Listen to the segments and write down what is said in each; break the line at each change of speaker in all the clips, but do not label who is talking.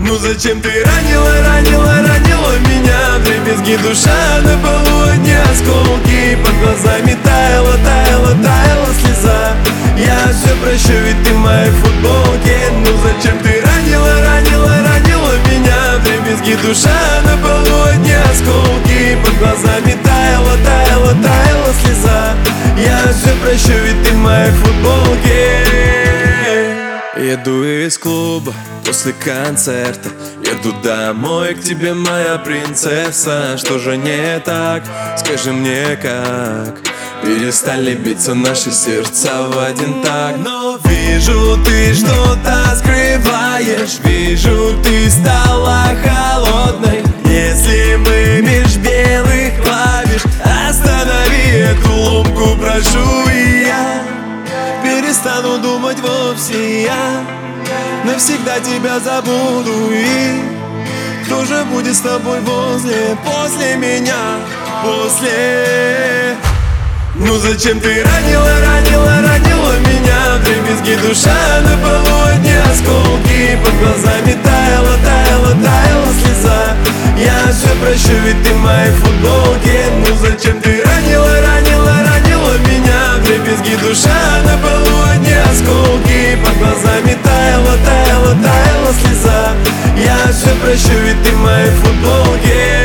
Ну зачем ты ранила меня? Вдребезги душа на полу, одни осколки. Под глазами таяла слеза. Я все прощу, ведь ты в моей футболке. Ну зачем ты ранила меня? Вдребезги душа на полу, одни осколки. Под глазами таяла слеза. Я все прощу, ведь ты в моей футболке. Еду из клуба после концерта, еду домой к тебе, моя принцесса. Что же не так? Скажи мне как. Перестали биться наши сердца в один такт. Но вижу, ты что-то скрываешь. Вижу, ты стала холодной. Если мы меж белых клавиш, останови эту ломку, прошу, и я перестану думать вовсе. Я навсегда тебя забуду. И кто же будет с тобой после меня, после? Ну зачем ты ранила меня? Вдребезги душа на полу, одни осколки. Под глазами таяла слеза. Я все прощу, ведь ты в моей футболке. Ну зачем ты ранила меня? Вдребезги душа на полу, одни осколки. Под глазами таяла слеза. Я все прощу, ведь ты в моей футболке.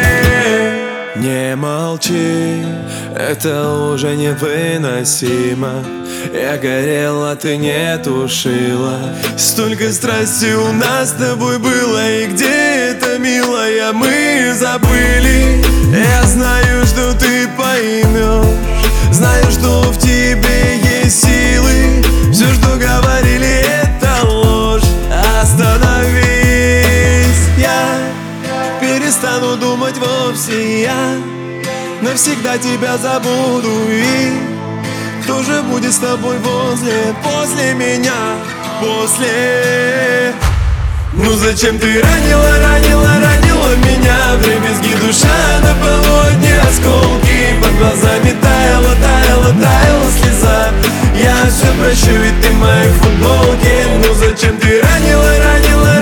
Не молчи, это уже невыносимо. Я горела, ты не тушила. Столько страсти у нас с тобой было. И где это, милая, мы забыли. Я знаю, что ты поймешь. Знаю, что в тебе есть силы. Все, что говорили, это ложь. Остановись, я перестану думать вовсе. Я навсегда тебя забуду. И кто же будет с тобой после меня, после? Ну зачем ты ранила меня? Вдребезги душа на полу, одни осколки. Под глазами таяла слеза. Я все прощу, ведь ты в моей футболке. Ну зачем ты ранила